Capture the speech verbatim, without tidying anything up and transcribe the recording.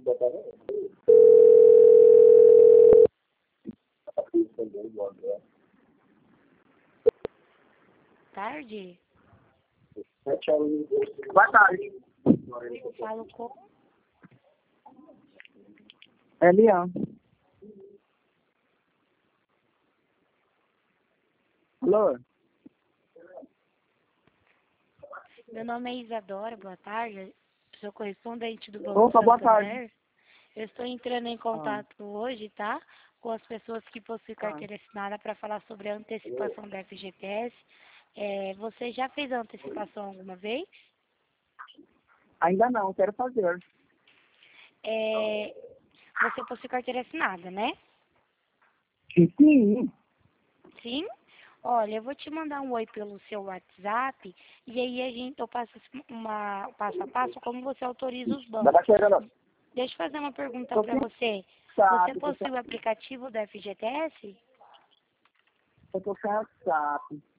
Tarde? Boa tarde. Eu falo com... É Leão. Alô? Meu nome é Isadora, boa tarde. Sou correspondente do Banco Opa, boa Santander. tarde. Eu estou entrando em contato hoje, tá? Com as pessoas que possuem carteira assinada para falar sobre a antecipação da F G T S. É, você já fez a antecipação alguma vez? Ainda não, quero fazer. É, você possui carteira assinada, né? Sim, sim. Sim? Olha, eu vou te mandar um oi pelo seu WhatsApp e aí a gente, eu passo uma passo a passo como você autoriza os Vai bancos. chegando. Deixa eu fazer uma pergunta Tô para você. Você cansado, tô possui o aplicativo da F G T S? eu tô cansado.